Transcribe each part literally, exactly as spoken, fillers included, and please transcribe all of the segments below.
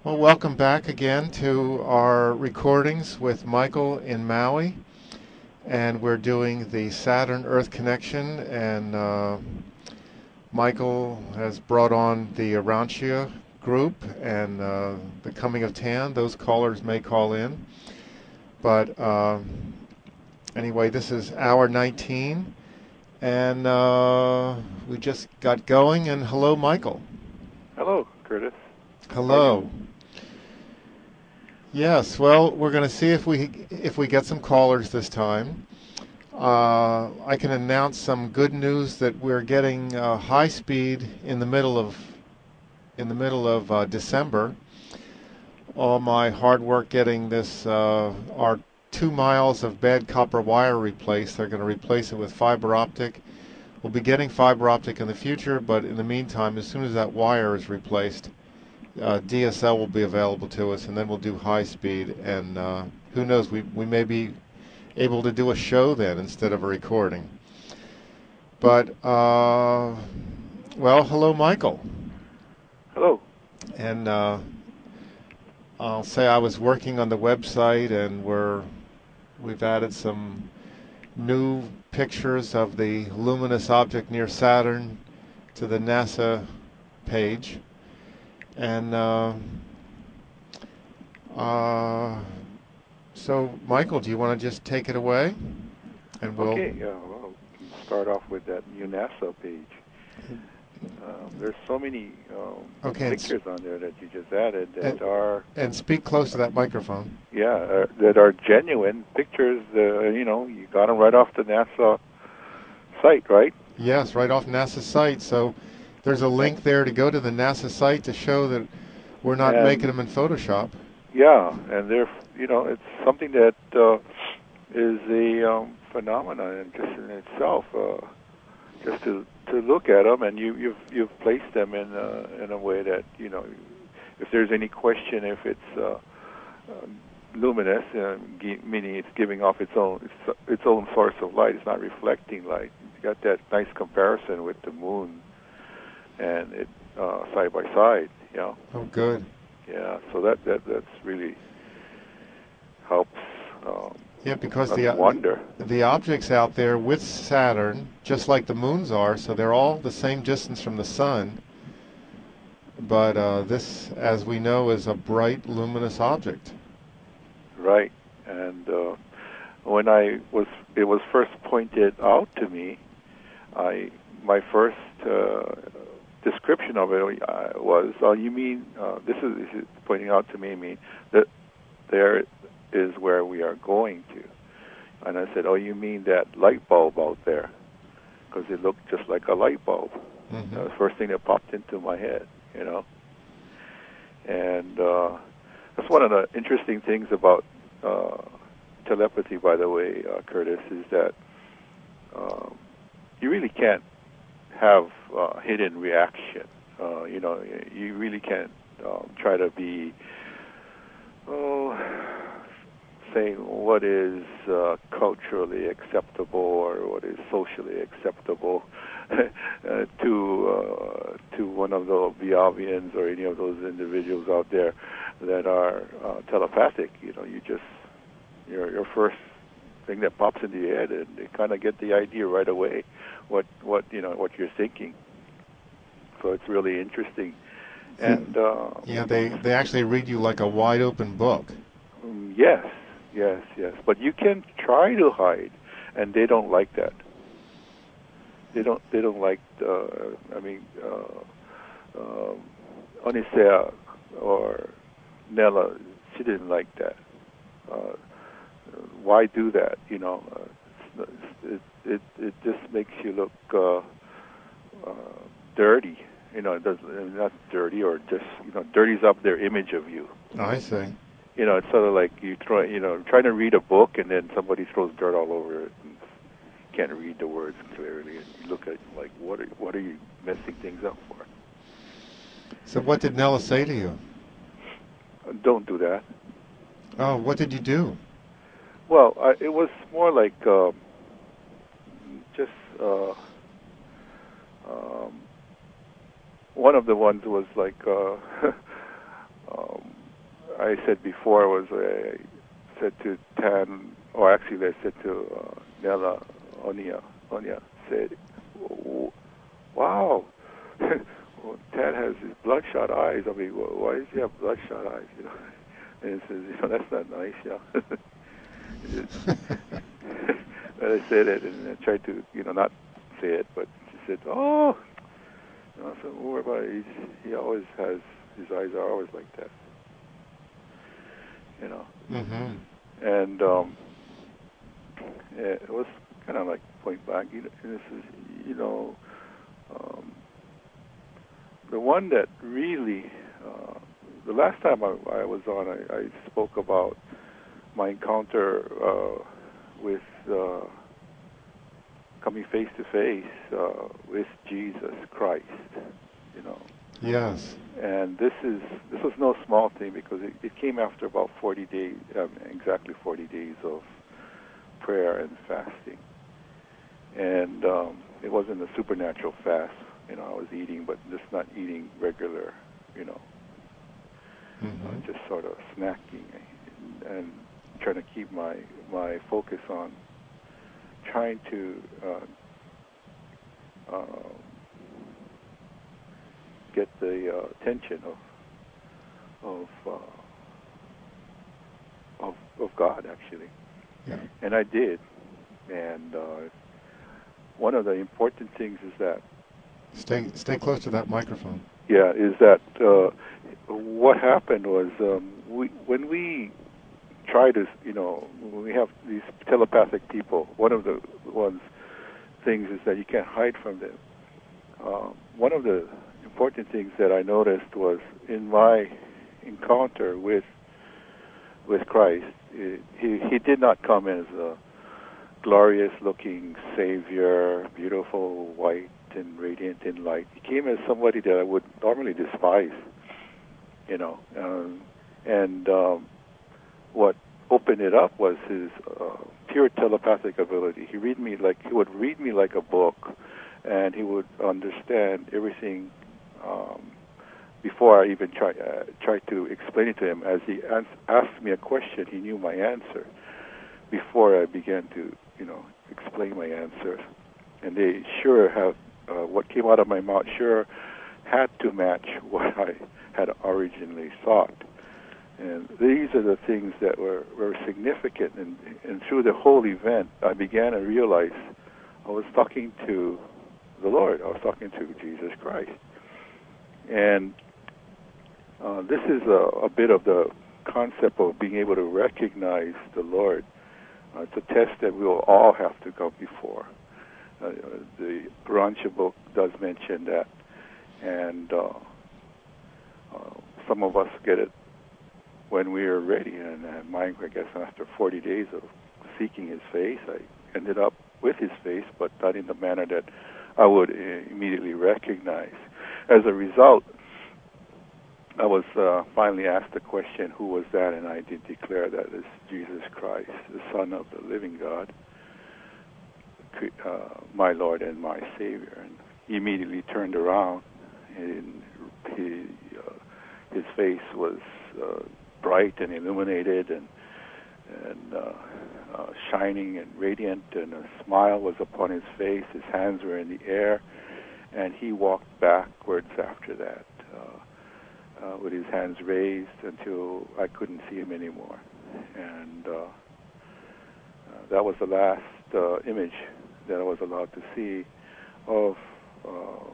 Well, welcome back again to our recordings with Michael in Maui. And we're doing the Saturn Earth connection. And uh, Michael has brought on the Arancia group and uh, the Coming of Tan. Those callers may call in. But uh, anyway, this is hour nineteen. And uh, we just got going. And hello, Michael. Hello, Curtis. How are you? Hello. Yes, well, we're going to see if we if we get some callers this time. Uh, I can announce some good news that we're getting uh, high speed in the middle of in the middle of uh, December. All my hard work getting this uh, our two miles of bad copper wire replaced. They're going to replace it with fiber optic. We'll be getting fiber optic in the future, but in the meantime, as soon as that wire is replaced, uh, D S L will be available to us, and then we'll do high speed. And uh, who knows, we we may be able to do a show then instead of a recording. But uh, well, hello, Michael. Hello. And uh, I'll say I was working on the website, and we're we've added some new pictures of the luminous object near Saturn to the NASA page. And uh, uh, so, Michael, do you want to just take it away? And we'll. Okay, uh, well, start off with that UNESCO page. Um, there's so many um, Okay, pictures on there that you just added that and, are and speak close to that microphone. yeah uh, that are genuine pictures. Uh, you know, you got them right off the NASA site, right? Yes, right off NASA's site. So there's a link there to go to the NASA site to show that we're not And making them in Photoshop. yeah, and they're you know it's something that uh, is a um, phenomenon just in itself. Uh, just to to look at them, and you you've you've placed them in uh, in a way that you know if there's any question if it's uh, um, luminous, uh, gi- meaning it's giving off its own its, its own source of light, it's not reflecting light. You got that nice comparison with the moon and it uh, side by side, you know. Oh, good. Yeah, so that that that's really helps. Um, Yeah, because us the wonder. the objects out there with Saturn, just like the moons are, so they're all the same distance from the sun. But uh, this, as we know, is a bright, luminous object. Right, and uh, when I was it was first pointed out to me, I my first uh, description of it uh, was, "Oh, you mean uh, this is, this is pointing out to me mean that there is where we are going to?" And I said, "Oh, you mean that light bulb out there?" Because it looked just like a light bulb. Mm-hmm. That was the first thing that popped into my head, you know. And uh, that's one of the interesting things about uh, telepathy, by the way, uh, Curtis, is that um, you really can't have uh, hidden reaction. Uh, you know, you really can't um, try to be, oh, saying what is uh, culturally acceptable or what is socially acceptable uh, to uh, to one of the Biavians or any of those individuals out there that are uh, telepathic. You know, you just your your first thing that pops into your head, and they kind of get the idea right away what what you know what you're thinking. So it's really interesting, and uh, yeah, they they actually read you like a wide open book. um, yes, yes, yes. But you can try to hide, and they don't like that. They don't. They don't like. Uh, I mean, uh, um, Onisea or Nella, she didn't like that. Uh, why do that? You know, uh, it, it it just makes you look uh, uh, dirty. You know, it doesn't not dirty or just you know dirties up their image of you. I see. You know, it's sort of like you try you know trying to read a book and then somebody throws dirt all over it and you can't read the words clearly and you look at it like what are what are you messing things up for? So what did Nella say to you? Uh, Don't do that. Oh, what did you do? Well, I, it was more like uh, just uh, um, one of the ones was like uh, um, I said before was I said to Tan, or actually I said to uh, Nella Onia, Onia said, "Wow, well, Tan has his bloodshot eyes. I mean, why does he have bloodshot eyes? You know?" And he says, "You know, that's not nice, yeah." And I said it, and I tried to, you know, not say it, but she said, "Oh, you know, so don't worry about it. He's, he always has, his eyes are always like that." You know. Mm-hmm. And um, it was kind of like point blank. You know, this is, you know, um, the one that really, uh, the last time I, I was on, I, I spoke about my encounter uh, with uh, coming face to face uh, with Jesus Christ. You know. Yes. And this is this was no small thing, because it, it came after about forty days, um, exactly forty days of prayer and fasting. And um, it wasn't a supernatural fast. You know, I was eating, but just not eating regular. You know, Mm-hmm. uh, just sort of snacking and, and trying to keep my my focus on trying to. Uh, uh, get the uh, attention of of, uh, of of God, actually. Yeah. And I did. And uh, one of the important things is that Stay stay close to that microphone. yeah, is that uh, what happened was um, we when we try to, you know, when we have these telepathic people, one of the ones things is that you can't hide from them. Uh, one of the important things that I noticed was in my encounter with with Christ, it, he he did not come as a glorious-looking Savior, beautiful, white and radiant in light. He came as somebody that I would normally despise, you know. Um, and um, what opened it up was his uh, pure telepathic ability. He read me like he would read me like a book, and he would understand everything. Um, before I even try uh, try to explain it to him, as he ans- asked me a question, he knew my answer before I began to, you know, explain my answers. And they sure have, uh, what came out of my mouth sure had to match what I had originally thought. And these are the things that were, were significant. And, and through the whole event, I began to realize I was talking to the Lord. I was talking to Jesus Christ. And uh, this is a, a bit of the concept of being able to recognize the Lord. Uh, it's a test that we will all have to go before. Uh, the Urantia book does mention that. And uh, uh, some of us get it when we are ready. And uh, mine, I guess, after forty days of seeking his face, I ended up with his face, but not in the manner that I would uh, immediately recognize. As a result, I was uh, finally asked the question, who was that? And I did declare that it's Jesus Christ, the Son of the living God, uh, my Lord and my Savior. And he immediately turned around, and he, uh, his face was uh, bright and illuminated and, and uh, uh, shining and radiant, and a smile was upon his face. His hands were in the air, and he walked backwards after that. Uh, Uh, with his hands raised until I couldn't see him anymore. And uh, uh, that was the last uh, image that I was allowed to see of uh,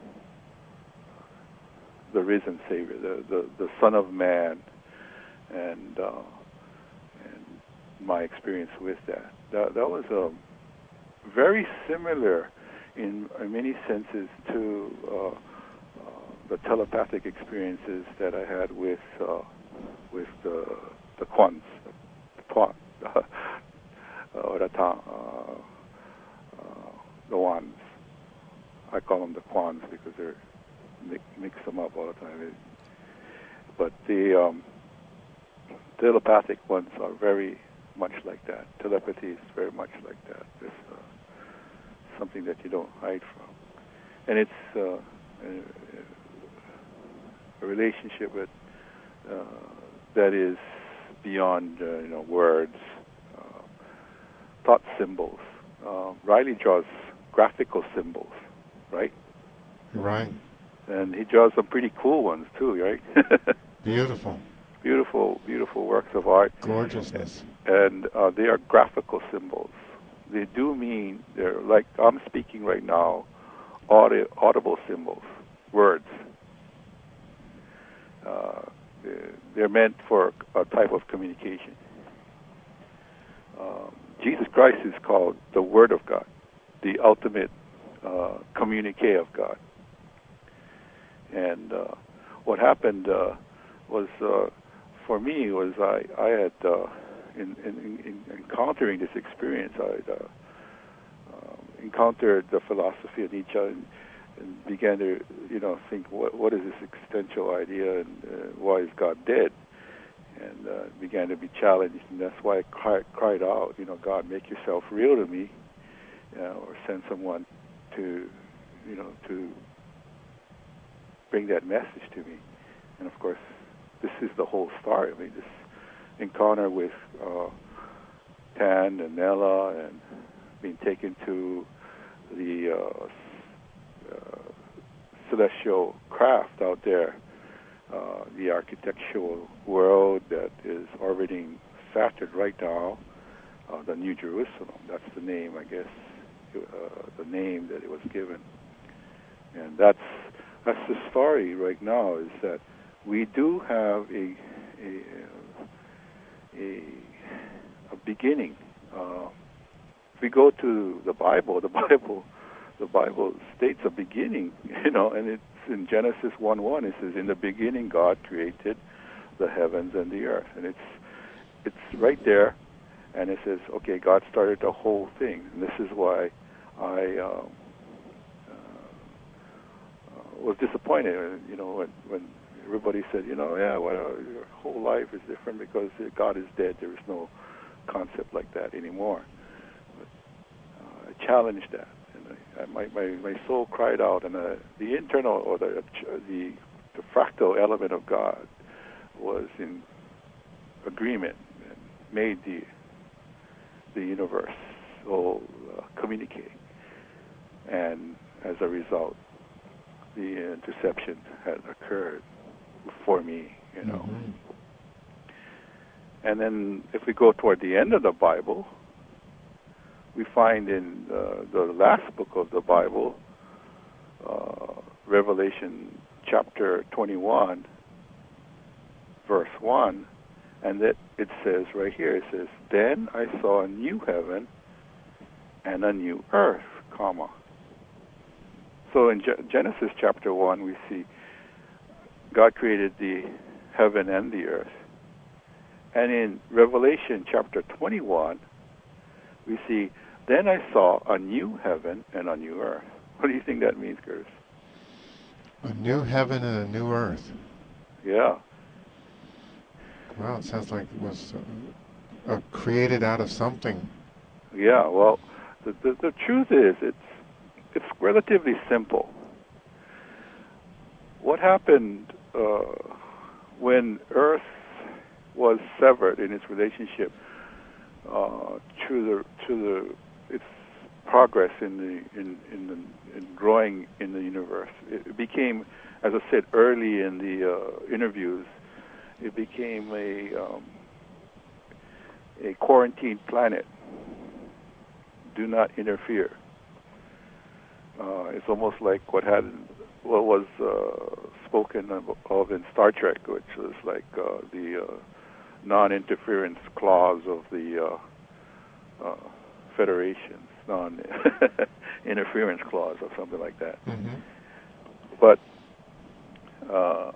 the risen Savior, the, the, the Son of Man, and, uh, and my experience with that. That, that was um, very similar in, in many senses to uh, the telepathic experiences that I had with uh, with the the Kwans, the Kwan, or the Ta, uh, uh, the ones. I call them the Kwans because they're mix, mix them up all the time. But the um, telepathic ones are very much like that. Telepathy is very much like that. It's uh, something that you don't hide from, and it's uh, a relationship with uh, that is beyond uh, you know words, uh, thought symbols. Uh, Riley draws graphical symbols, right? Right. And he draws some pretty cool ones too, right? Beautiful. Beautiful, beautiful works of art. Gorgeousness. And uh, they are graphical symbols. They do mean, they're like I'm speaking right now, audi- audible symbols, words. Uh, they're meant for a type of communication. Um, Jesus Christ is called the Word of God, the ultimate uh, communique of God. And uh, what happened uh, was, uh, for me, was I, I had, uh, in, in, in encountering this experience, I uh, uh, encountered the philosophy of Nietzsche and, and began to, you know, think, what, what is this existential idea and uh, why is God dead? And uh, began to be challenged, and that's why I cried, cried out, you know, God, make yourself real to me, you know, or send someone to, you know, to bring that message to me. And of course, this is the whole story. I mean, this encounter with uh, Tan and Nella and being taken to the uh, uh, celestial craft out there, uh, the architectural world that is orbiting Saturn right now, uh, the New Jerusalem. That's the name, I guess, uh, the name that it was given. And that's that's the story right now, is that we do have a a a, a beginning. Uh, if we go to the Bible, the Bible the Bible states a beginning, you know, and it's in Genesis one one. It says, "In the beginning, God created the heavens and the earth," and it's it's right there, and it says, okay, God started the whole thing, and this is why I um, uh, was disappointed, you know, when, when everybody said, you know, yeah, well, your whole life is different because God is dead. There is no concept like that anymore. But uh, I challenged that. Uh, my, my my soul cried out, and uh, the internal or the, the the fractal element of God was in agreement and made the the universe all uh, communicate, and as a result, the interception had occurred for me, you know. Mm-hmm. And then, if we go toward the end of the Bible, we find in uh, the last book of the Bible, uh, Revelation chapter twenty-one, verse one, and that it says right here, it says, "Then I saw a new heaven and a new earth, comma." So in Ge- Genesis chapter one, we see God created the heaven and the earth. And in Revelation chapter twenty-one, we see, "Then I saw a new heaven and a new earth." What do you think that means, Curtis? A new heaven and a new earth. Yeah. Wow, it sounds like it was uh, uh, created out of something. Yeah, well, the, the, the truth is, it's it's relatively simple. What happened uh, when Earth was severed in its relationship uh, to the to the its progress in the in in, the, in growing in the universe? It became, as I said early in the uh, interviews, it became a um, a quarantined planet. Do not interfere. Uh, it's almost like what had what was uh, spoken of, of in Star Trek, which was like uh, the uh, non-interference clause of the uh, uh, Federation's non-interference clause, or something like that. Mm-hmm. But uh,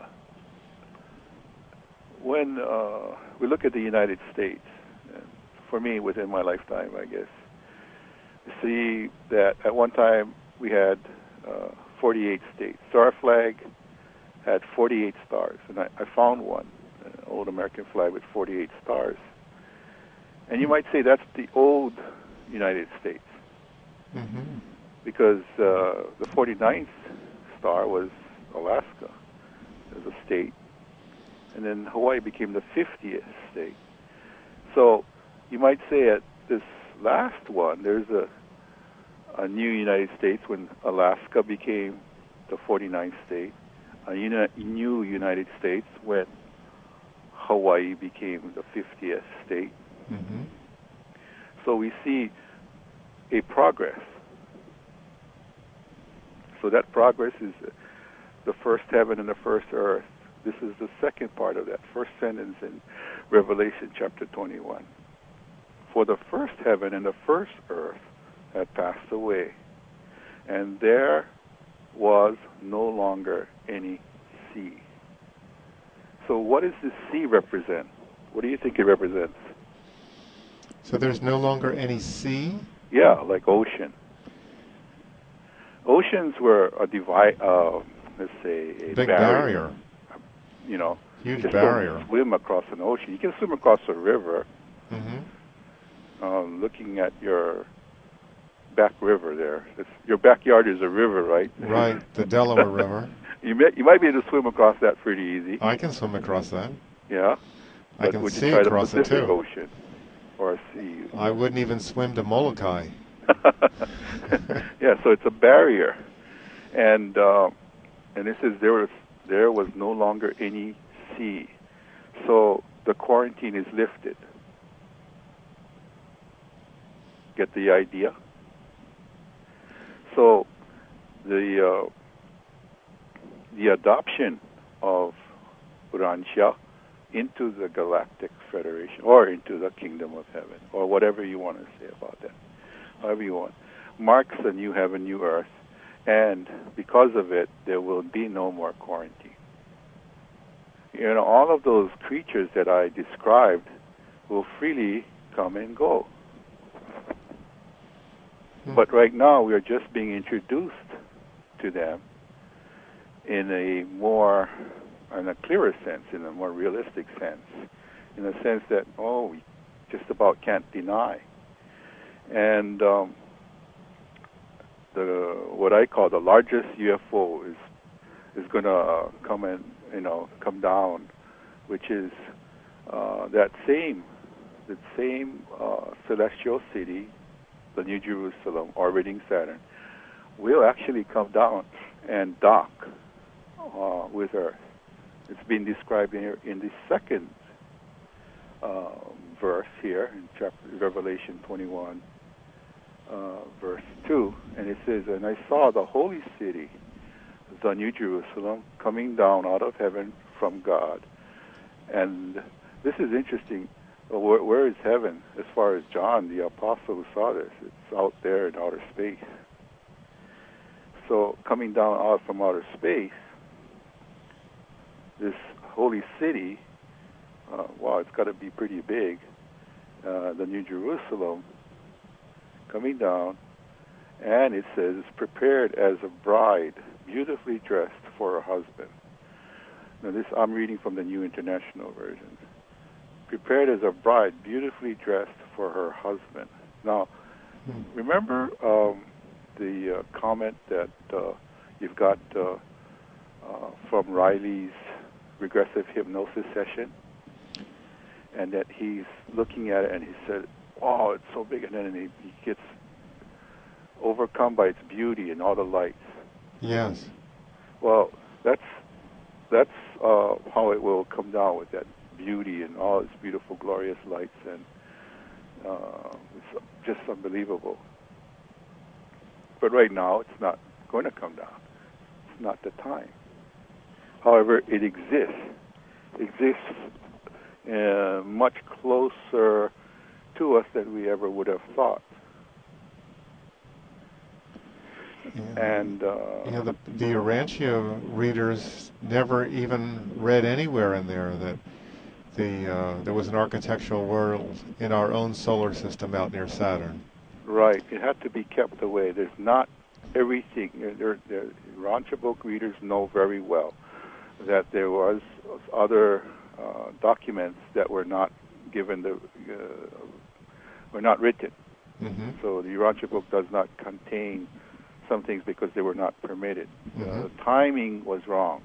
when uh, we look at the United States, and for me, within my lifetime, I guess, see that at one time we had uh, forty-eight states. So our flag had forty-eight stars, and I, I found one, an old American flag with forty-eight stars. And you might say that's the old United States, Mm-hmm. because uh, the forty-ninth star was Alaska as a state, and then Hawaii became the fiftieth state. So you might say at this last one, there's a, a new United States when Alaska became the forty-ninth state, a uni- new United States when Hawaii became the fiftieth state. Mm-hmm. So we see a progress. So that progress is the first heaven and the first earth. This is the second part of that first sentence in Revelation chapter twenty-one. For the first heaven and the first earth had passed away, and there was no longer any sea. So what does the sea represent? What do you think it represents? So there's no longer any sea? Yeah, like ocean. Oceans were a divide, uh, let's say, a Big barrier. barrier. You know, Huge just barrier. don't swim across an ocean. You can swim across a river. Mm-hmm. Um, looking at your back river there, it's, your backyard is a river, right? Right, the Delaware River. You may, you might be able to swim across that pretty easy. I can swim across that. Yeah. I But can would see you try the across it Pacific too. Ocean or a sea? I wouldn't even swim to Molokai. Yeah, so it's a barrier, and uh, and it says there was there was no longer any sea, so the quarantine is lifted. Get the idea? So the uh, the adoption of Urantia into the Galactic Federation, or into the Kingdom of Heaven, or whatever you want to say about that, however you want, marks a new heaven, new earth, and because of it, there will be no more quarantine. You know, all of those creatures that I described will freely come and go. Hmm. But right now, we are just being introduced to them in a more, in a clearer sense, in a more realistic sense, in a sense that, oh, we just about can't deny. And um, the what I call the largest U F O is is going to come and you know come down, which is uh, that same that same uh, celestial city, the New Jerusalem, orbiting Saturn, will actually come down and dock uh, with Earth. It's been described in, in the second uh, verse here in chapter Revelation twenty-one, uh, verse two, and it says, "And I saw the holy city, the New Jerusalem, coming down out of heaven from God." And this is interesting. Where, where is heaven? As far as John, the apostle who saw this, it's out there in outer space. So coming down out from outer space, this holy city, uh, wow, it's got to be pretty big, uh, the New Jerusalem, coming down, and it says, prepared as a bride, beautifully dressed for her husband. Now this, I'm reading from the New International Version. Prepared as a bride, beautifully dressed for her husband. Now, remember um, the uh, comment that uh, you've got uh, uh, from Riley's regressive hypnosis session, and that he's looking at it and he said, "Oh, it's so big," and then he, he gets overcome by its beauty and all the lights. Yes. Well, that's that's uh, how it will come down, with that beauty and all its beautiful, glorious lights, and uh, it's just unbelievable. But right now, it's not going to come down. It's not the time. However, it exists. It exists uh, much closer to us than we ever would have thought. Yeah. And uh, yeah, the the Urantia readers never even read anywhere in there that the uh, there was an architectural world in our own solar system out near Saturn. right, it had to be kept away. There's not everything. There, there, Urantia book readers know very well that there was other uh, documents that were not given the uh, were not written. Mm-hmm. So the Urantia book does not contain some things because they were not permitted. Mm-hmm. Uh, the timing was wrong. The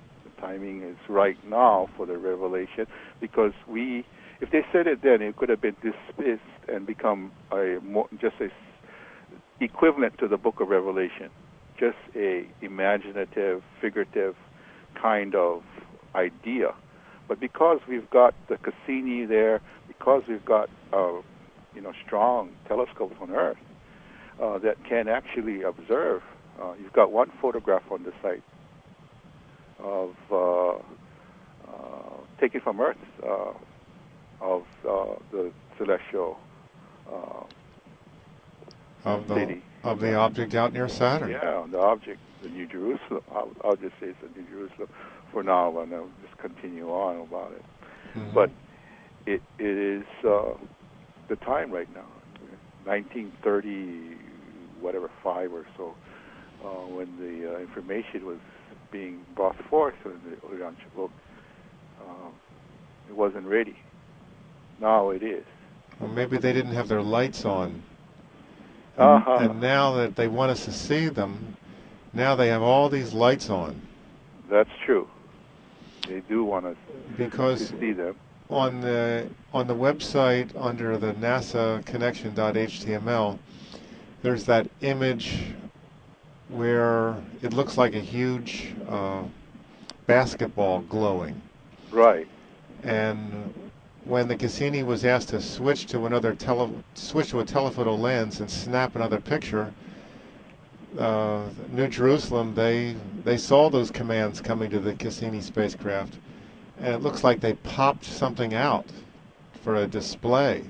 timing is right now for the revelation, because we, if they said it then, it could have been dismissed and become a more, just a equivalent to the Book of Revelation, just a imaginative, figurative kind of idea. But because we've got the Cassini there, because we've got uh, you know strong telescopes on Earth uh, that can actually observe, uh, you've got one photograph on the site of uh, uh, taken from Earth uh, of uh, the celestial uh, of the city. of the object out near Saturn. Yeah, the object, the New Jerusalem. I'll, I'll just say it's the New Jerusalem for now, and I'll just continue on about it. Mm-hmm. But it it is uh, the time right now, nineteen thirty, whatever, five or so, uh, when the uh, information was being brought forth in the Urantia book. Uh, it wasn't ready. Now it is. Well, maybe they didn't have their lights on. And, Uh-huh. and now that they want us to see them, now they have all these lights on. That's true. They do want us because to see them. On the on the website under the NASA connection dot H T M L, there's that image where it looks like a huge uh, basketball glowing. Right. And when the Cassini was asked to switch to another tele switch to a telephoto lens and snap another picture, uh, New Jerusalem, they they saw those commands coming to the Cassini spacecraft, and it looks like they popped something out for a display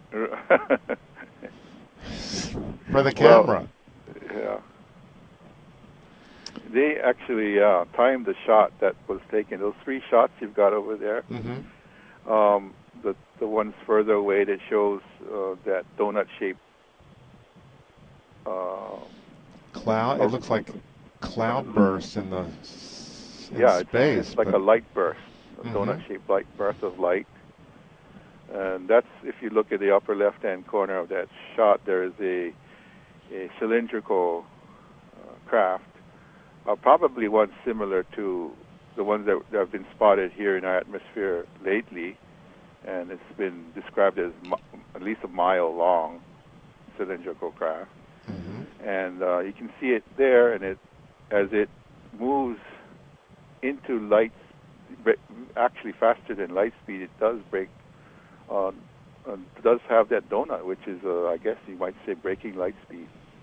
for the camera. Well, yeah. They actually uh, timed the shot that was taken. Those three shots you've got over there. Mm-hmm. Um, the the ones further away that shows uh, that donut-shaped uh, cloud. It looks like cloud burst in the in yeah, space. It's, it's like a light burst, a mm-hmm. donut-shaped light burst of light. And that's, if you look at the upper left-hand corner of that shot, there is a a cylindrical uh, craft, uh, probably one similar to the ones that, that have been spotted here in our atmosphere lately, and it's been described as mi- at least a mile long cylindrical craft. Mm-hmm. And uh, you can see it there, and it as it moves into light, actually faster than light speed, it does break. Uh, uh, does have that donut, which is, uh, I guess you might say, breaking light speed.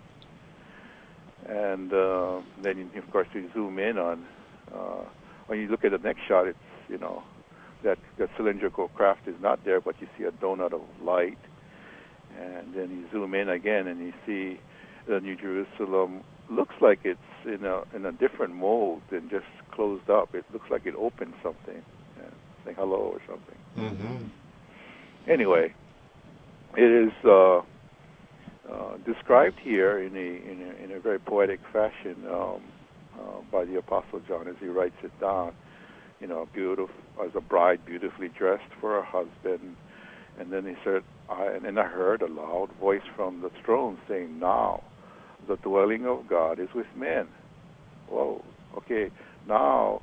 And uh, then, you, of course, you zoom in on. Uh, when you look at the next shot, it's you know that the cylindrical craft is not there, but you see a donut of light. And then you zoom in again, and you see the New Jerusalem looks like it's in a in a different mode than just closed up. It looks like it opened something, yeah, say hello or something. Mm-hmm. Anyway, it is uh, uh, described here in a, in a in a very poetic fashion um, uh, by the Apostle John as he writes it down. You know, beautiful as a bride beautifully dressed for her husband. And then he said, I, and then I heard a loud voice from the throne saying, "Now, the dwelling of God is with men." Whoa. Okay. Now.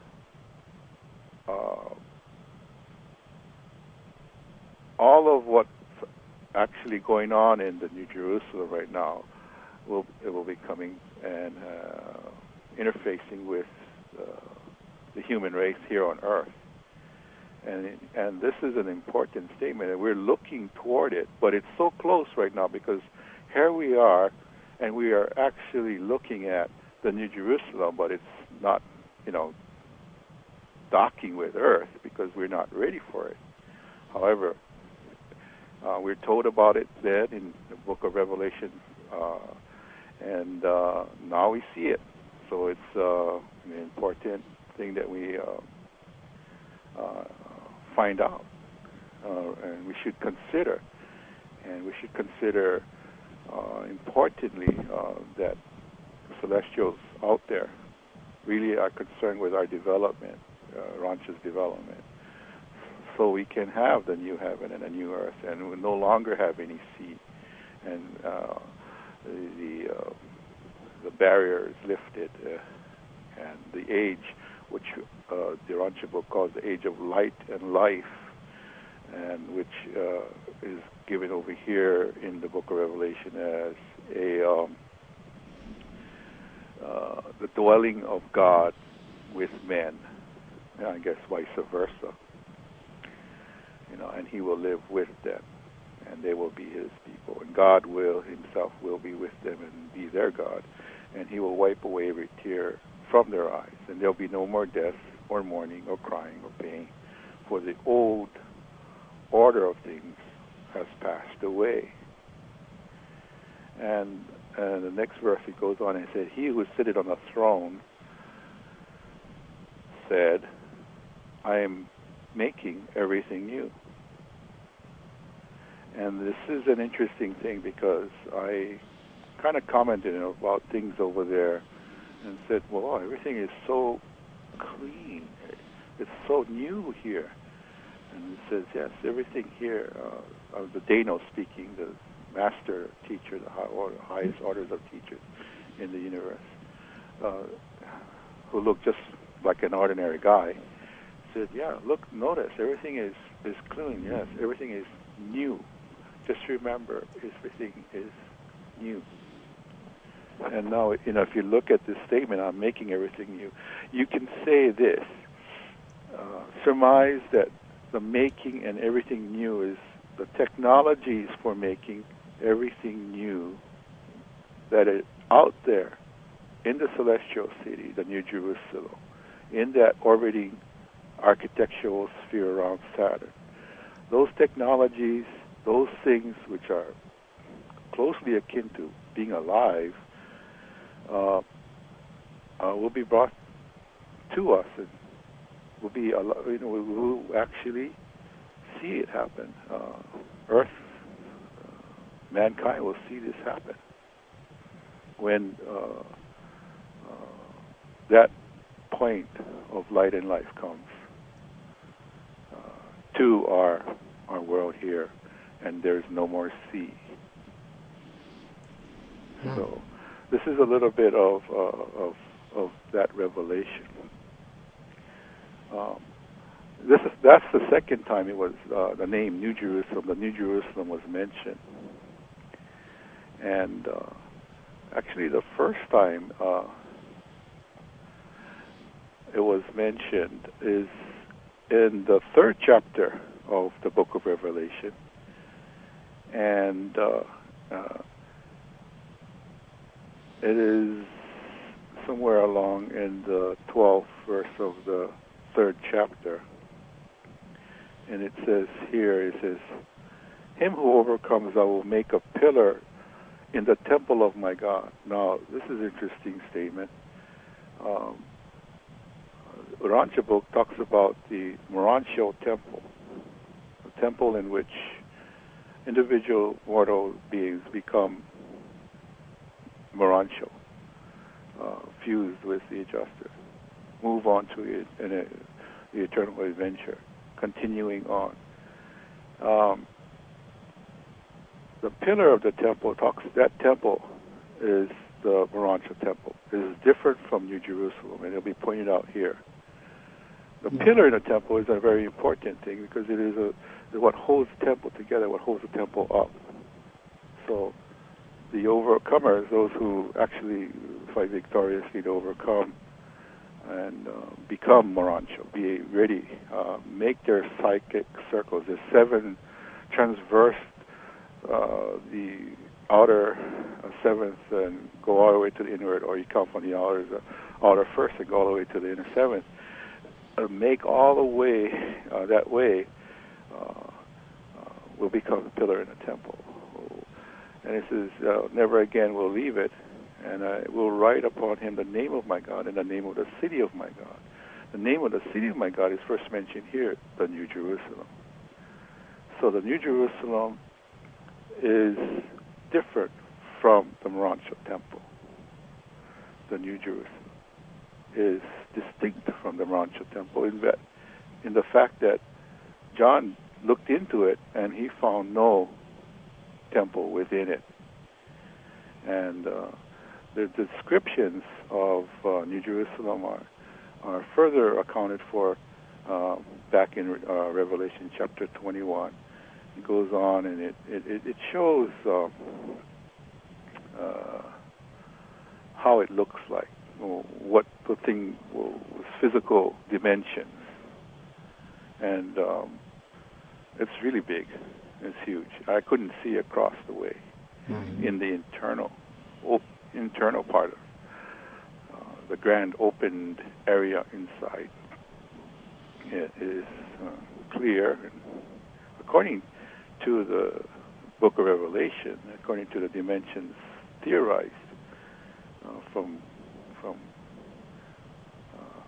Uh, all of what's actually going on in the New Jerusalem right now will it will be coming and uh, interfacing with uh, the human race here on Earth, and and this is an important statement, and we're looking toward it, but it's so close right now because here we are, and we are actually looking at the New Jerusalem, but it's not, you know, docking with Earth because we're not ready for it. However, Uh, we're told about it then in the Book of Revelation, uh, and uh, now we see it. So it's uh, an important thing that we uh, uh, find out, uh, and we should consider. And we should consider, uh, importantly, uh, that celestials out there really are concerned with our development, uh, Rancha's development, so we can have the new heaven and a new earth, and we no longer have any sea, and uh, the uh, the barrier is lifted, uh, and the age which uh, the Urantia book calls the Age of Light and Life, and which uh, is given over here in the Book of Revelation as a um, uh, the dwelling of God with men. And I guess vice versa. You know, and He will live with them, and they will be His people, and God will Himself will be with them and be their God, and He will wipe away every tear from their eyes, and there'll be no more death or mourning or crying or pain, for the old order of things has passed away. And, and the next verse it goes on and said, He who sitteth on the throne said, I am making everything new. And this is an interesting thing because I kind of commented about things over there and said, well, everything is so clean. It's so new here. And it says, yes, everything here, uh, uh, the Dano speaking, the master teacher, the high order, highest orders of teachers in the universe, uh, who looked just like an ordinary guy, said, yeah, look, notice, everything is, is clean, yes, everything is new. Just remember, everything is new. And now, you know, if you look at this statement, I'm making everything new, you can say this, uh, surmise that the making and everything new is the technologies for making everything new that is out there in the celestial city, the New Jerusalem, in that orbiting architectural sphere around Saturn. Those technologies, those things which are closely akin to being alive, uh, uh, will be brought to us, and will be, you know, we will actually see it happen. Uh, Earth, uh, mankind will see this happen when uh, uh, that point of light and life comes uh, to our our world here, and there's no more sea. Hmm. So this is a little bit of uh, of of that revelation. Um, this is that's the second time it was uh, the name New Jerusalem. The New Jerusalem was mentioned, and uh, actually the first time uh, it was mentioned is in the third chapter of the Book of Revelation, and uh, uh, it is somewhere along in the twelfth verse of the third chapter, and it says here, it says, him who overcomes I will make a pillar in the temple of my God. Now, this is an interesting statement. Um, the Urantia book talks about the Morontial temple, a temple in which individual mortal beings become Morontial, uh, fused with the adjuster, move on to it in a, the eternal adventure, continuing on. Um, the pillar of the temple talks, that temple is the Morontial temple. It is different from New Jerusalem, and it'll be pointed out here. The yeah. pillar in the temple is a very important thing because it is, a, is what holds the temple together, what holds the temple up. So the overcomers, those who actually fight victoriously to overcome and uh, become Morontial, be ready, uh, make their psychic circles. There's seven transverse uh, the outer uh, seventh and go all the way to the inward, or you come from the outer, the outer first and go all the way to the inner seventh. Uh, make all the way uh, that way uh, uh, will become the pillar in the temple. And it says, uh, never again will leave it, and I will write upon him the name of my God and the name of the city of my God. The name of the city of my God is first mentioned here, the New Jerusalem. So the New Jerusalem is different from the Morontial temple. The New Jerusalem is distinct from the Morontial temple in that, in the fact that John looked into it and he found no temple within it. And uh, the descriptions of uh, New Jerusalem are, are further accounted for uh, back in uh, Revelation chapter twenty-one. It goes on and it, it, it shows uh, uh, how it looks like, what the thing was, physical dimensions. And um, it's really big. It's huge. I couldn't see across the way mm-hmm. in the internal op- internal part of uh, the grand opened area inside. It is uh, clear. And according to the Book of Revelation, according to the dimensions theorized uh, from from uh,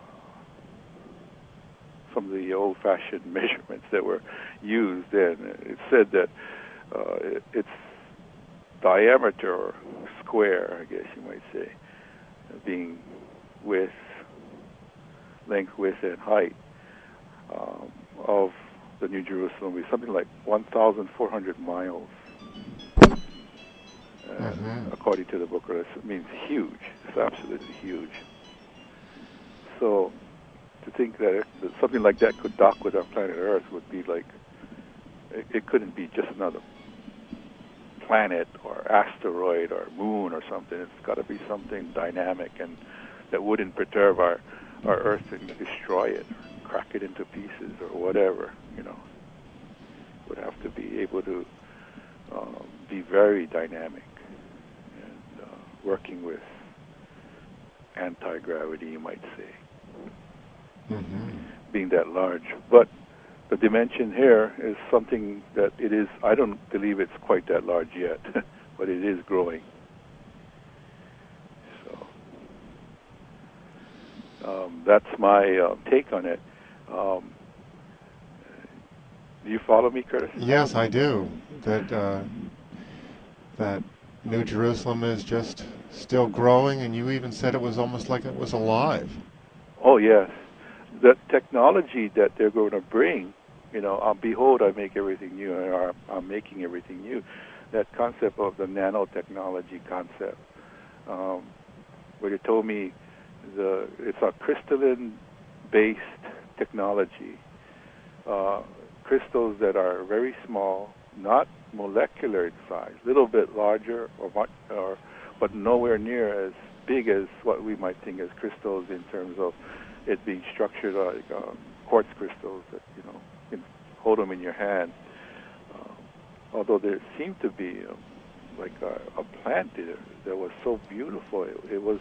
from the old-fashioned measurements that were used then, it said that uh, it, its diameter, or square, I guess you might say, being width, length, width, and height um, of the New Jerusalem would be something like one thousand four hundred miles. Uh, mm-hmm. According to the book, it means huge. It's absolutely huge. So to think that, it, that something like that could dock with our planet Earth would be like, it, it couldn't be just another planet or asteroid or moon or something. It's got to be something dynamic and that wouldn't perturb our, our Earth and destroy it, or crack it into pieces or whatever, you know. It would have to be able to um, be very dynamic and uh, working with anti-gravity, you might say, mm-hmm. being that large. But the dimension here is something that it is, I don't believe it's quite that large yet, but it is growing. So um, that's my uh, take on it. Um, do you follow me, Curtis? Yes, I do. That uh, that New Jerusalem is just still growing, and you even said it was almost like it was alive. Oh, yes. The technology that they're going to bring, you know, uh, behold, I make everything new, or I'm making everything new. That concept of the nanotechnology concept, um, where you told me the it's a crystalline-based technology, uh, crystals that are very small, not molecular in size, a little bit larger, or, much, or but nowhere near as big as what we might think as crystals in terms of it being structured like uh, quartz crystals that, you know, you can hold them in your hand. Uh, although there seemed to be uh, like a, a plant there that was so beautiful. It, it was,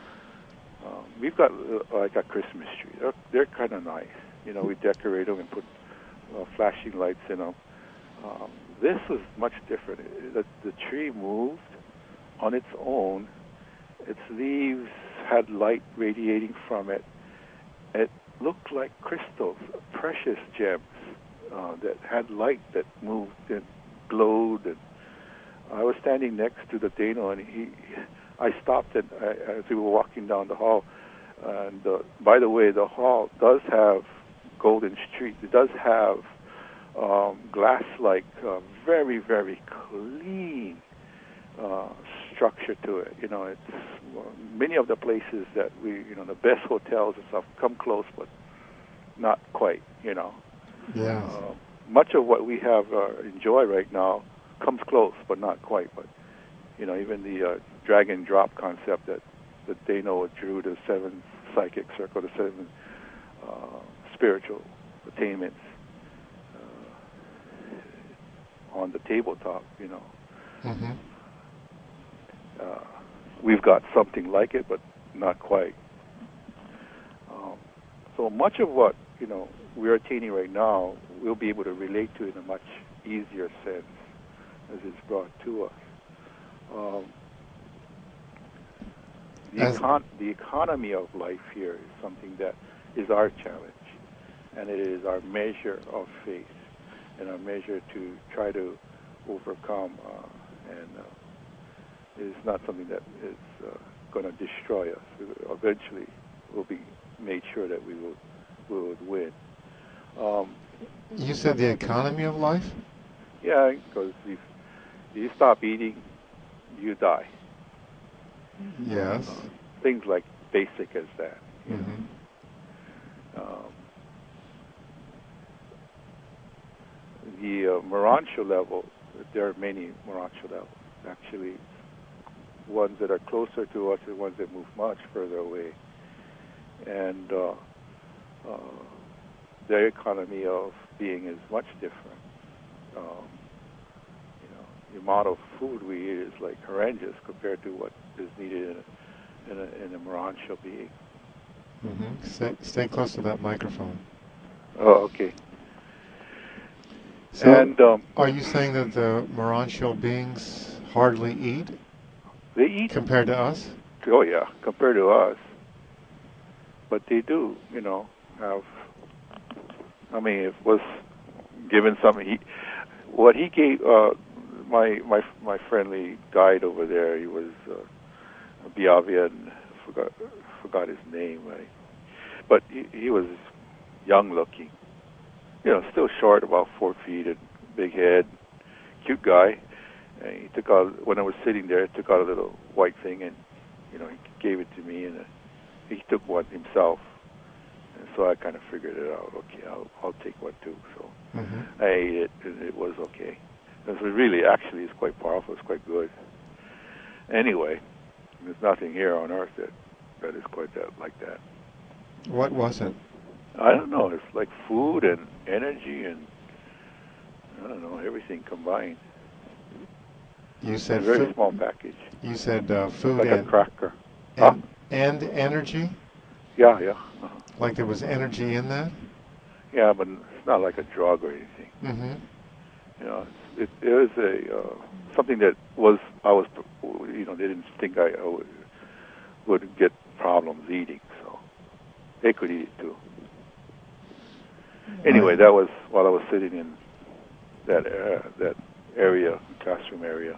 um, we've got uh, like a Christmas tree. They're, they're kind of nice. You know, we decorate them and put uh, flashing lights in them. Um, this was much different. It, the, the tree moved on its own. Its leaves had light radiating from it. It looked like crystals, precious gems uh, that had light that moved and glowed. And I was standing next to the Dano, and he, I stopped it uh, as we were walking down the hall. And uh, by the way, the hall does have golden street. It does have um, glass-like, uh, very, very clean uh, structure to it. You know, it's well, many of the places that we, you know, the best hotels and stuff come close, but not quite. You know, yeah. Uh, much of what we have uh, enjoy right now comes close, but not quite. But you know, even the uh, drag and drop concept that that Dano drew, the seven psychic circle, the seven uh, spiritual attainments uh, on the tabletop. You know. Mm-hmm. Uh, we've got something like it, but not quite. Um, so much of what, you know, we're attaining right now, we'll be able to relate to in a much easier sense as it's brought to us. Um, the, econ- the economy of life here is something that is our challenge, and it is our measure of faith and our measure to try to overcome uh, and uh, is not something that is uh, going to destroy us. Eventually, we'll be made sure that we will, we would win. Um, you said the economy of life? Yeah, because if you stop eating, you die. Yes. Uh, things like basic as that. Mm-hmm. the uh, Morontia level, there are many Morontia levels, actually. Ones that are closer to us and ones that move much further away. And uh, uh, their economy of being is much different. Um, you know, the amount of food we eat is like horrendous compared to what is needed in a, in a, in a Morontia being. Mm-hmm. Stay, stay close to that microphone. Oh, okay. So, and um, are you saying that the Morontia beings hardly eat? They eat compared to us? Oh yeah, compared to us. But they do, you know, have. I mean, it was given something. He, what he gave uh, my my my friendly guide over there. He was uh, Biavian. Forgot forgot his name. Right? But he, he was young looking. You know, still short, about four feet, and big head, cute guy. And he took out, when I was sitting there, he took out a little white thing, and you know, he gave it to me, and uh, he took one himself. And so I kind of figured it out. Okay, I'll I'll take one too. So Mm-hmm. I ate it, and it was okay. It was really, actually, it's quite powerful. It's quite good. Anyway, there's nothing here on Earth that that is quite that like that. What was it? I don't know. It's like food and energy and I don't know, everything combined. You said a very food. small package. You said uh, food like and a cracker. and, Huh? and energy. Yeah, yeah. Uh-huh. Like there was energy in that. Yeah, but it's not like a drug or anything. Mm-hmm. You know, it, it is a uh, something that was I was you know they didn't think I, I would, would get problems eating, so they could eat it too. Anyway, Right. that was while I was sitting in that uh, that area, classroom area,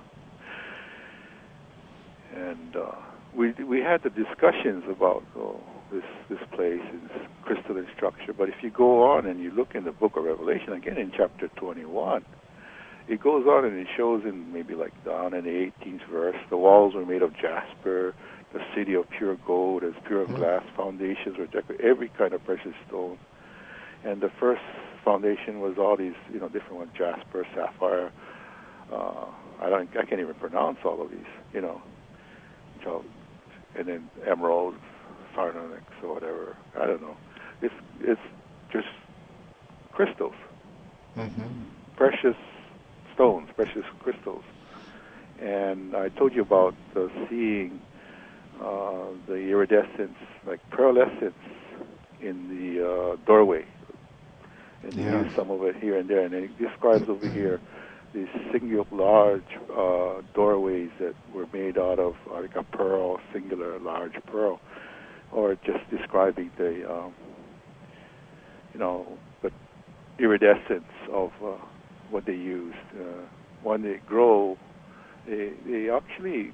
and uh, we we had the discussions about oh, this this place and this crystalline structure. But if you go on and you look in the Book of Revelation again in chapter twenty-one, it goes on and it shows in maybe like down in the eighteenth verse, the walls were made of jasper, the city of pure gold, as pure Mm-hmm. glass, foundations were decorated, every kind of precious stone. And the first foundation was all these, you know, different ones: jasper, sapphire. Uh, I don't, I can't even pronounce all of these, you know. So, and then emeralds, sardonyx, or whatever. I don't know. It's it's just crystals, Mm-hmm. precious stones, precious crystals. And I told you about uh, seeing uh, the iridescence, like pearlescence, in the uh, doorway. And they Yes. use some of it here and there. And it describes over here these single large uh, doorways that were made out of uh, like a pearl, singular large pearl, or just describing the, um, you know, the iridescence of uh, what they used. Uh, when they grow, they, they actually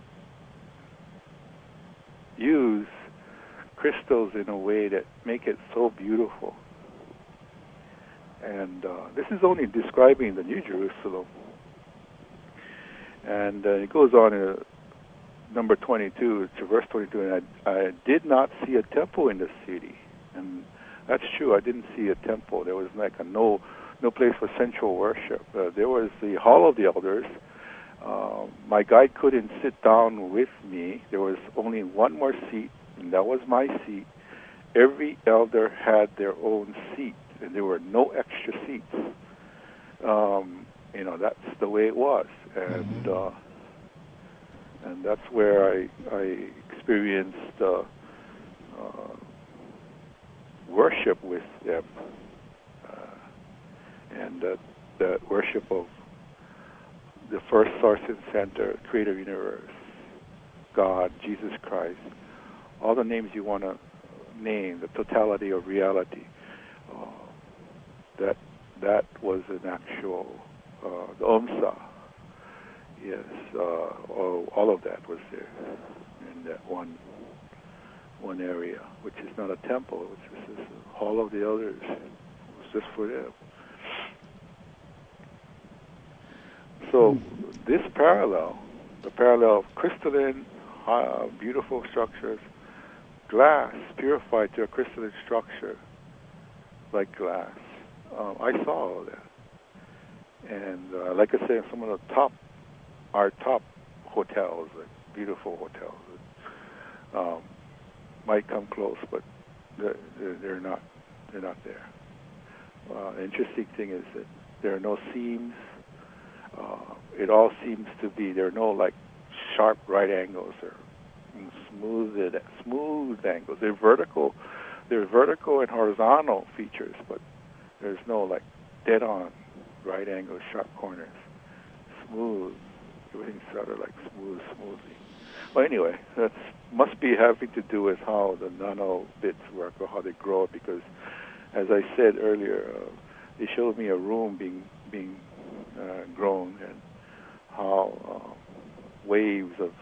use crystals in a way that make it so beautiful. And uh, this is only describing the New Jerusalem. And uh, it goes on in uh, number twenty-two, to verse twenty-two, and I, I did not see a temple in the city. And that's true, I didn't see a temple. There was like a no no place for central worship. Uh, there was the Hall of the Elders. Uh, my guide couldn't sit down with me. There was only one more seat, and that was my seat. Every elder had their own seat, and there were no extra seats. Um, you know, that's the way it was, and Mm-hmm. uh, and that's where I I experienced uh, uh, worship with them, uh, and uh, the worship of the first source and center, creator of the universe, God, Jesus Christ, all the names you want to name, the totality of reality. Uh, that that was an actual uh, the Omsa. Yes, uh, all, all of that was there in that one one area, which is not a temple, which is the Hall of the Elders. It was just for them. So this parallel, the parallel of crystalline, uh, beautiful structures, glass purified to a crystalline structure like glass. Um, I saw all that. And uh, like I said, some of the top, our top hotels, like beautiful hotels, um, might come close, but they're, they're not. They're not there. Uh, the interesting thing is that there are no seams. Uh, it all seems to be, there are no like sharp right angles or smooth smooth angles. They're vertical. They're vertical and horizontal features, but there's no like dead-on right angles, sharp corners. Smooth. Everything's sort of like smooth, smoothly. Well, anyway, that must be having to do with how the nano bits work or how they grow. Because, as I said earlier, uh, they showed me a room being being uh, grown and how uh, waves of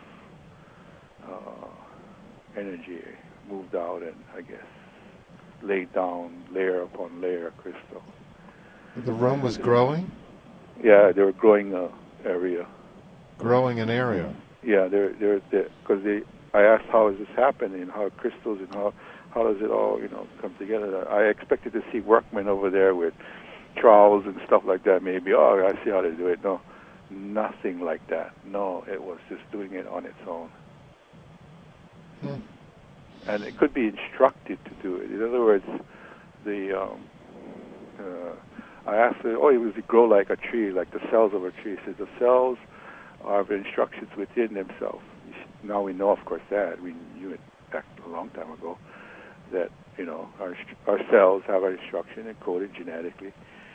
uh, energy moved out and, I guess, laid down layer upon layer of crystal. The room was growing? Yeah, they were growing uh, area. Growing an area. Yeah, they're they're because they. I asked how has this happening, and how crystals and how how does it all you know come together. I expected to see workmen over there with trowels and stuff like that. Maybe oh I see how they do it. No, nothing like that. No, it was just doing it on its own. Hmm. And it could be instructed to do it. In other words, the um, uh, I asked her, oh, it was to grow like a tree, like the cells of a tree. She says the cells are the instructions within themselves. Now we know, of course, that we knew it back a long time ago. That you know our our cells have our instruction encoded genetically,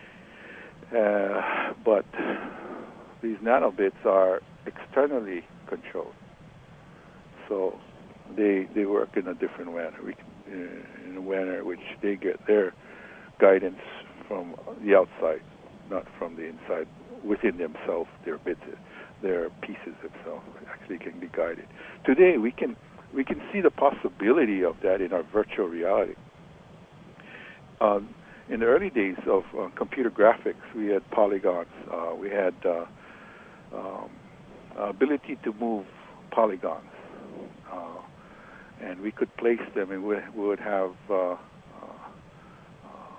uh, but these nanobits are externally controlled. So they they work in a different manner. We can, uh, in a manner in which they get their guidance from the outside, not from the inside. Within themselves, their bits, their pieces themselves actually can be guided. Today, we can we can see the possibility of that in our virtual reality. Um, in the early days of uh, computer graphics, we had polygons. Uh, we had uh, um, ability to move polygons, uh, and we could place them, and we, we would have uh, uh, uh,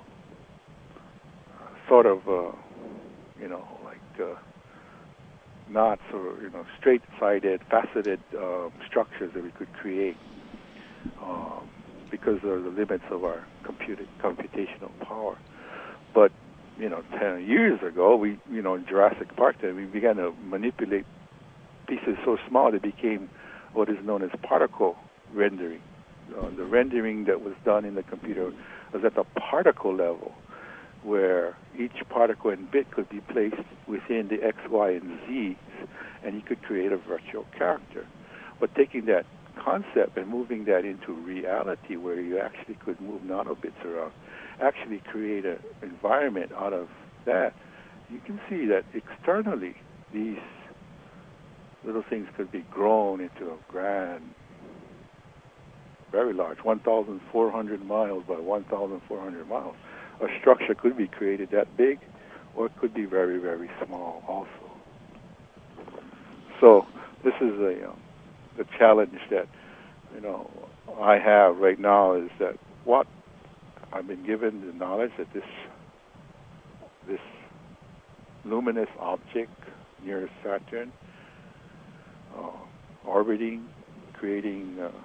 sort of, uh, you know, like uh, knots or you know, straight-sided, faceted uh, structures that we could create um, because of the limits of our computer computational power. But you know, ten years ago, we, you know, in Jurassic Park, then we began to manipulate pieces so small they became what is known as particle rendering. Uh, the rendering that was done in the computer was at the particle level, where each particle and bit could be placed within the X, Y, and Z's, and you could create a virtual character. But taking that concept and moving that into reality, where you actually could move nanobits around, actually create an environment out of that, you can see that externally these little things could be grown into a grand, very large, one thousand four hundred miles by one thousand four hundred miles. A structure could be created that big, or it could be very, very small also. So this is a um, the challenge that you know I have right now is that what I've been given the knowledge that this this luminous object near Saturn, uh, orbiting, creating uh,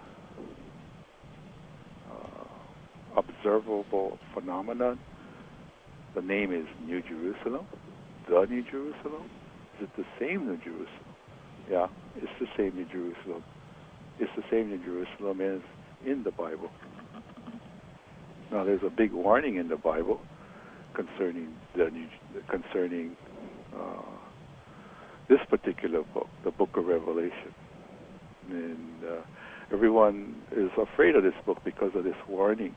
uh, observable phenomenon. The name is New Jerusalem. The New Jerusalem. Is it the same New Jerusalem? Yeah, it's the same New Jerusalem. It's the same New Jerusalem as in the Bible. Now, there's a big warning in the Bible concerning the New, concerning uh, this particular book, the Book of Revelation, and uh, everyone is afraid of this book because of this warning.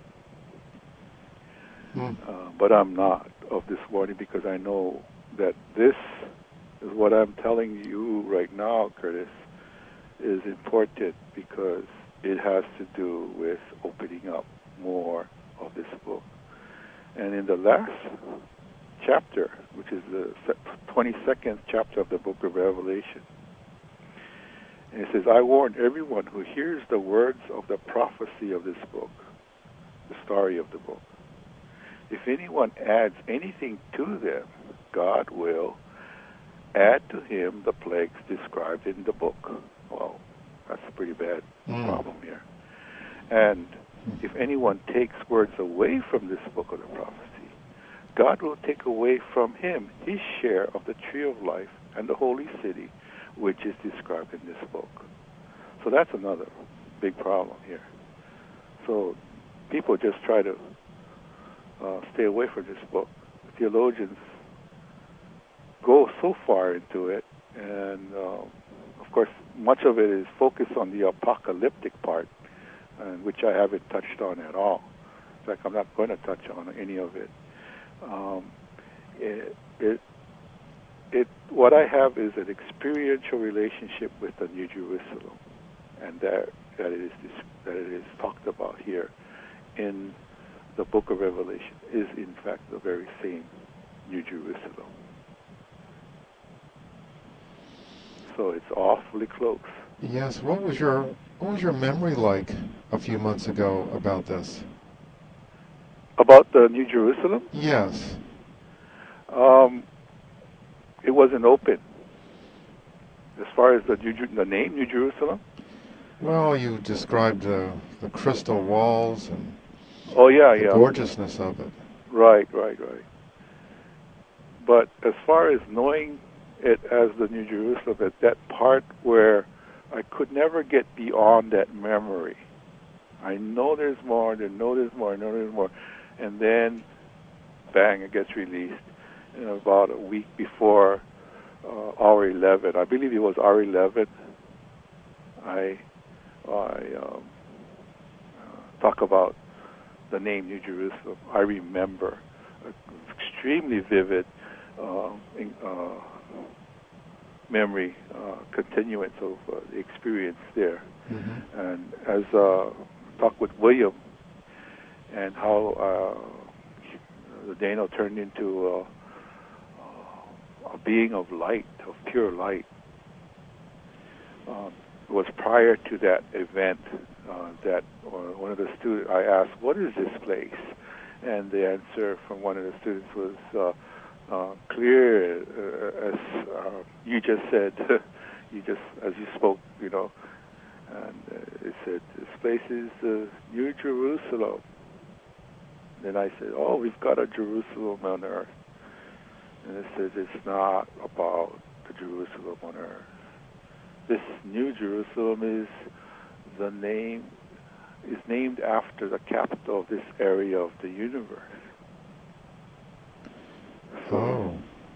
Hmm. Uh, but I'm not of this warning because I know that this is what I'm telling you right now, Curtis, is important because it has to do with opening up more of this book. And in the last chapter, which is the twenty-second chapter of the Book of Revelation, and it says, I warn everyone who hears the words of the prophecy of this book, the story of the book. If anyone adds anything to them, God will add to him the plagues described in the book. Well, that's a pretty bad mm. problem here. And if anyone takes words away from this book of the prophecy, God will take away from him his share of the tree of life and the holy city, which is described in this book. So that's another big problem here. So people just try to uh, stay away from this book. Theologians go so far into it, and uh, of course, much of it is focused on the apocalyptic part, and which I haven't touched on at all. In fact, I'm not going to touch on any of it. Um, it, it, it. What I have is an experiential relationship with the New Jerusalem, and that that it is that it is talked about here in the Book of Revelation is in fact the very same New Jerusalem. So it's awfully close. Yes. What was your what was your memory like a few months ago about this? About the New Jerusalem? Yes. Um, it wasn't open. As far as the New, the name New Jerusalem. Well, you described uh, the crystal walls and oh yeah, the yeah, gorgeousness of it. Right, right, right. But as far as knowing it as the New Jerusalem, at that part where I could never get beyond that memory. I know there's more, I know there's more, I know there's more. And then, bang, it gets released in about a week before uh, hour eleven. I believe it was hour eleven. I, I um, uh, talk about the name New Jerusalem. I remember an extremely vivid uh, in, uh, memory, uh, continuance of uh, the experience there. Mm-hmm. And as uh, talk with William and how uh, the Dano turned into uh, uh, a being of light, of pure light. Um, it was prior to that event uh, that uh, one of the students, I asked, what is this place? And the answer from one of the students was, uh, Uh, clear uh, as uh, you just said, you just as you spoke, you know, and uh, it said this place is uh, New Jerusalem. Then I said, oh, we've got a Jerusalem on earth, and it says it's not about the Jerusalem on earth. This New Jerusalem is the name is named after the capital of this area of the universe. So, oh.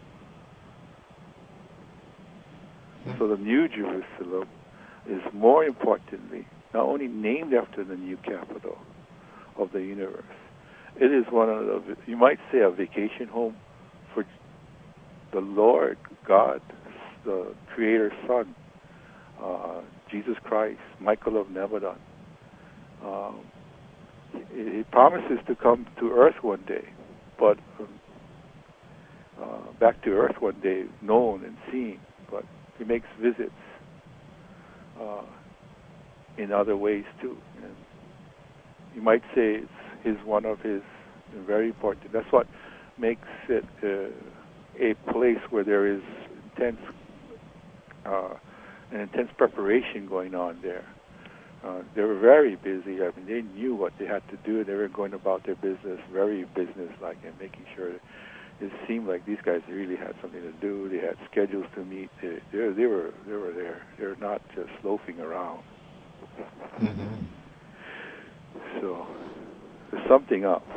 so the New Jerusalem is more importantly not only named after the new capital of the universe, it is one of the, you might say, a vacation home for the Lord God, the Creator's Son, uh, Jesus Christ, Michael of Nebadon. Um, he, he promises to come to earth one day, but um, Uh, back to earth one day, known and seen, but he makes visits uh, in other ways too. And you might say it's his one of his very important. That's what makes it uh, a place where there is intense, uh, an intense preparation going on there. Uh, they were very busy. I mean, they knew what they had to do. They were going about their business very business-like and making sure that it seemed like these guys really had something to do. They had schedules to meet. They, they, they were they were there. They're not just loafing around. Mm-hmm. So there's something up.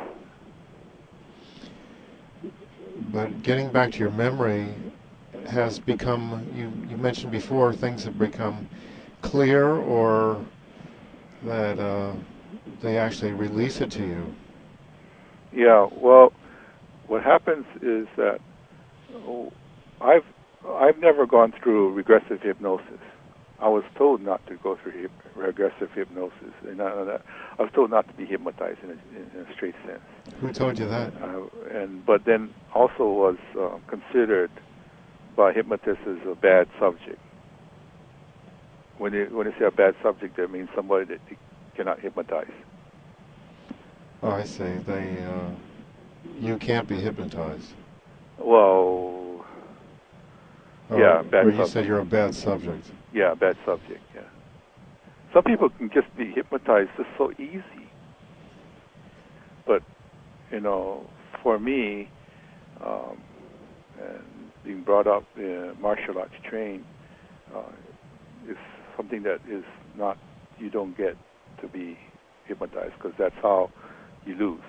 But getting back to your memory has become, you, you mentioned before, things have become clear, or that uh, they actually release it to you. Yeah, well, what happens is that oh, I've I've never gone through regressive hypnosis. I was told not to go through hip, regressive hypnosis, and I, I was told not to be hypnotized in a, in a straight sense. Who told you that? Uh, and but then also was uh, considered by hypnotists as a bad subject. When they when they say a bad subject, that means somebody that you cannot hypnotize. Oh, I see. They. Uh... You can't be hypnotized. Well, Or, yeah, bad or you subject. said you're a bad subject. Yeah, bad subject. Yeah. Some people can just be hypnotized just so easy. But you know, for me, um, and being brought up in martial arts trained, uh, is something that is not, you don't get to be hypnotized, because that's how you lose.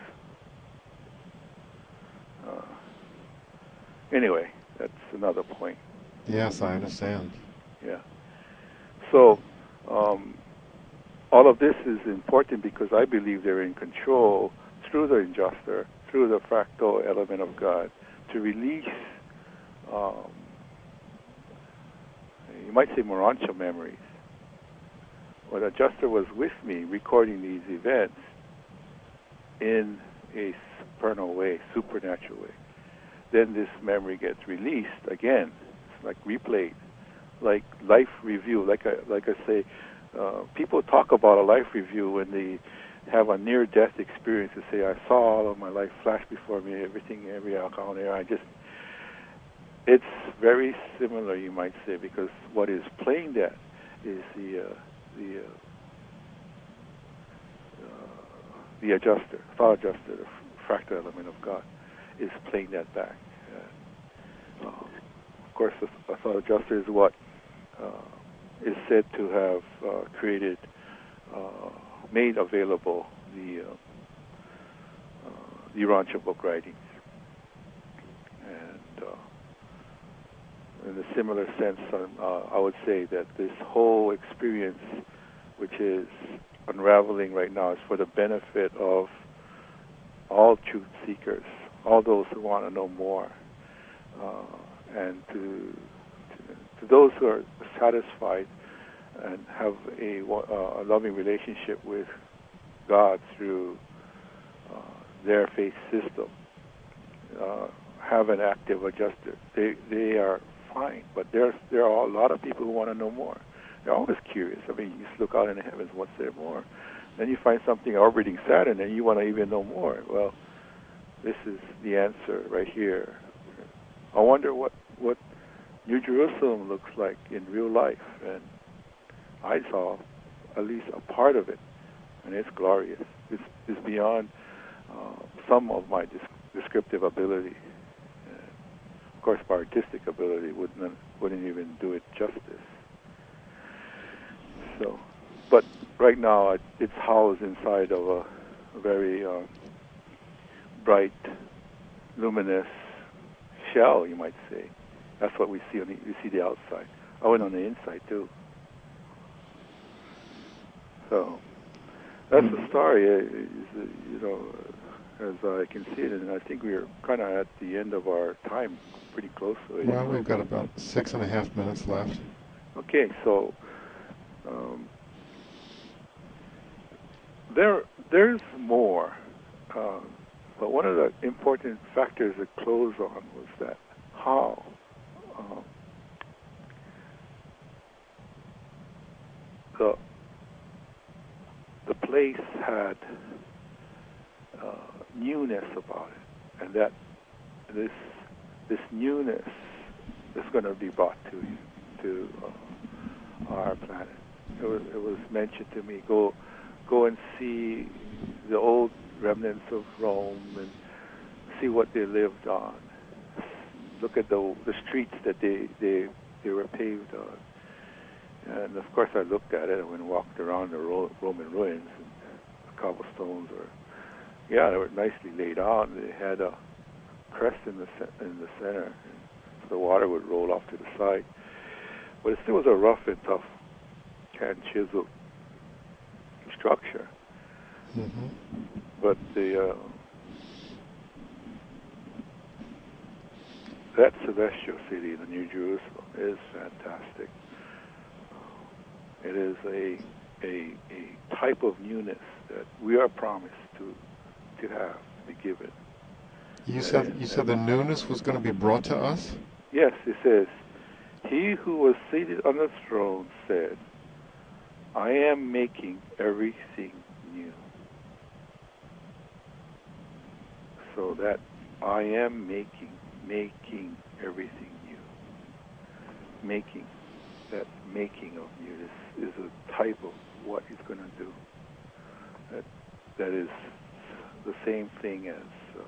Uh, anyway, that's another point. Yes, I understand. Yeah. So, um, all of this is important because I believe they're in control through the adjuster, through the fractal element of God, to release, um, you might say, Morontia memories. When the adjuster was with me recording these events in a supernal way, supernatural way, then this memory gets released again. It's like replayed, like life review. Like I, like I say, uh, people talk about a life review when they have a near-death experience. They say, I saw all of my life flash before me, everything, every outcome there. I just, it's very similar, you might say, because what is playing that is the uh, the uh, uh, the adjuster, thought adjuster, the fractal element of God, is playing that back. Uh, uh, of course, the, the thought adjuster is what uh, is said to have uh, created, uh, made available the uh, uh, the Urantia book writings, and uh, in a similar sense, um, uh, I would say that this whole experience, which is unraveling right now, is for the benefit of all truth seekers, all those who want to know more, uh, and to, to to those who are satisfied and have a, uh, a loving relationship with God through uh, their faith system, uh, have an active adjuster. They they are fine, but there's there are a lot of people who want to know more. They're always curious. I mean, you just look out in the heavens, what's there more? Then you find something orbiting Saturn, and you want to even know more. Well, this is the answer right here. I wonder what what New Jerusalem looks like in real life, and I saw at least a part of it, and it's glorious. It's, it's beyond uh, some of my dis- descriptive ability. Uh, of course, my artistic ability wouldn't wouldn't even do it justice. So, but right now it's housed inside of a, a very uh, bright, luminous shell, you might say. That's what we see on the, we see the outside. I went on the inside too. So that's the story. Is, you know, as I can see it, and I think we're kind of at the end of our time, pretty close to it. Well, we've got about six and a half minutes left. Okay, so um, there there's more, uh, but one of the important factors to close on was that how um, the the place had uh, newness about it, and that this this newness is going to be brought to you, to uh, our planet. It was, it was mentioned to me, go go and see the old remnants of Rome and see what they lived on. Look at the the streets that they they, they were paved on. And of course, I looked at it and went and walked around the Ro- Roman ruins, and the cobblestones were, yeah, they were nicely laid out. They had a crest in the ce- in the center, and so the water would roll off to the side. But it still was a rough and tough hand chisel structure. Mm-hmm. But the uh, that celestial city, the New Jerusalem, is fantastic. It is a a a type of newness that we are promised to to have, to be given. You said you said the newness was going to be brought to us? Yes, it says, "He who was seated on the throne said, I am making everything new." So that I am making making everything new. Making, that making of new is, is a type of what he's going to do. That, that is the same thing as uh,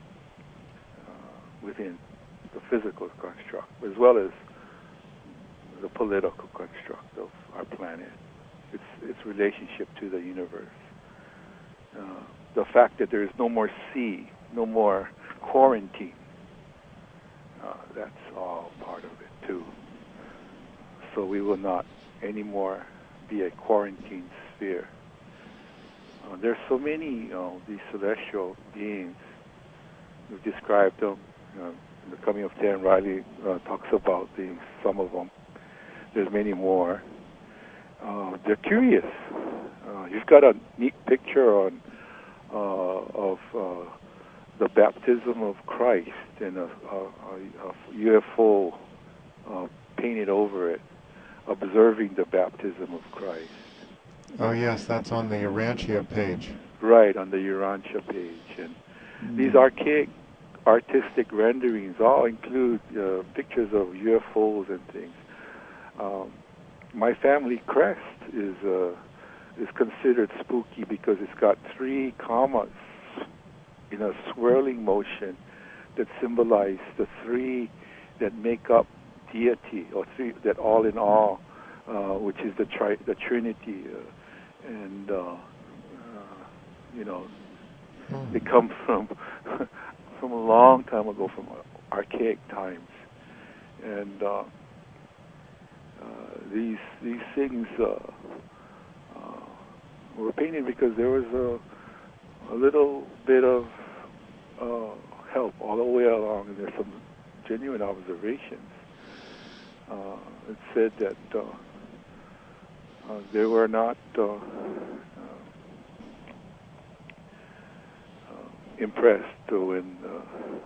uh, within the physical construct, as well as the political construct of our planet, its its relationship to the universe. Uh, the fact that there is no more sea, no more quarantine, uh, that's all part of it too. So we will not anymore be a quarantine sphere. Uh, there's so many, you know, these celestial beings. We've described them. You know, in the Coming of Ten, Riley uh, talks about these, some of them. There's many more. Uh, they're curious. Uh, you've got a neat picture on uh, of uh, the baptism of Christ and a, a, a U F O uh, painted over it, observing the baptism of Christ. Oh yes, that's on the Urantia page. Right, on the Urantia page. And mm. these archaic artistic renderings all include uh, pictures of U F Os and things. Um, my family crest is uh, is considered spooky because it's got three commas in a swirling motion that symbolize the three that make up deity, or three that all in all, uh, which is the tri- the Trinity, uh, and uh, uh, you know, mm. they come from from a long time ago, from archaic times, and uh, uh, these these things uh, uh, were painted because there was a, a little bit of uh, help all the way along, and there's some genuine observations. Uh, it said that uh, uh, they were not uh, uh, uh, impressed when uh,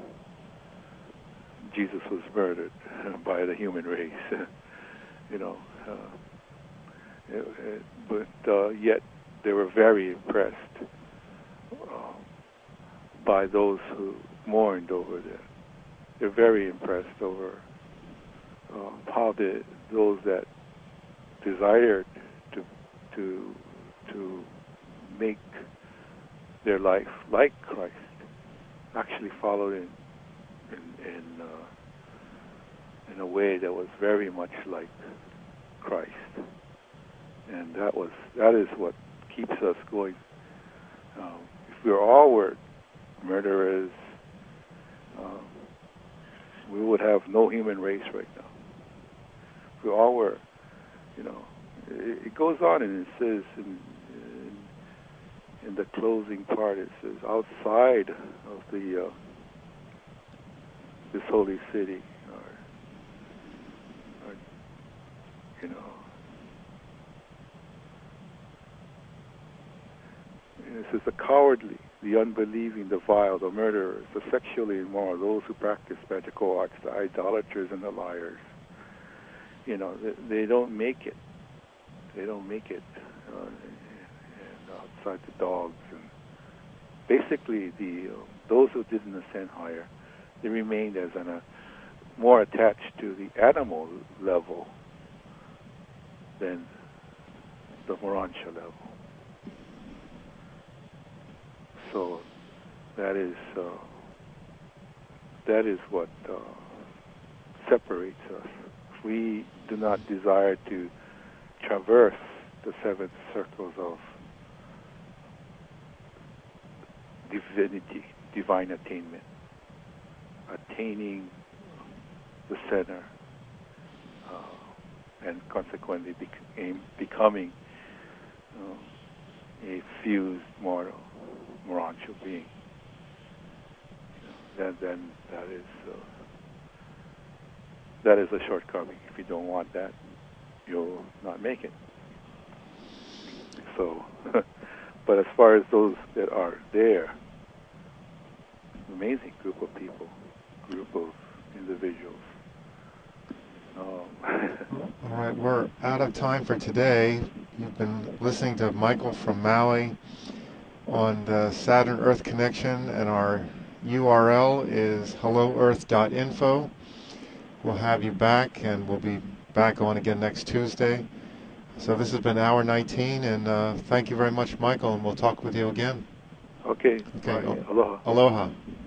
Jesus was murdered by the human race. You know, uh, it, it, but uh, yet they were very impressed uh, by those who mourned over that. They're very impressed over uh, how the, those that desired to to to make their life like Christ actually followed in in in, uh, in a way that was very much like Christ, and that was that is what keeps us going. Um, if we all were murderers, um, we would have no human race right now. If we all were, you know, it, it goes on and it says in, in, in the closing part, it says, outside of the uh, this holy city, or, or, you know, and it says the cowardly, the unbelieving, the vile, the murderers, the sexually immoral, those who practice magical arts, the idolaters and the liars. You know, they, they don't make it. They don't make it. Uh, and outside the dogs, and basically the uh, those who didn't ascend higher, they remained as an, uh, more attached to the animal level than the Morantia level. So that is uh, that is what uh, separates us. If we do not desire to traverse the seven circles of divinity, divine attainment, attaining the center, uh, and consequently bec- becoming uh, a fused mortal, Morantia being, you know, then, then that is uh, that is a shortcoming. If you don't want that, you'll not make it. So, but as far as those that are there, amazing group of people, group of individuals. Um, All right, we're out of time for today. You've been listening to Michael from Maui on the Saturn Earth Connection and our U R L is hello earth dot info. We'll have you back, and we'll be back on again next Tuesday. So this has been Hour nineteen, and uh, thank you very much, Michael, and we'll talk with you again. Okay. Okay. Bye. Aloha. Aloha.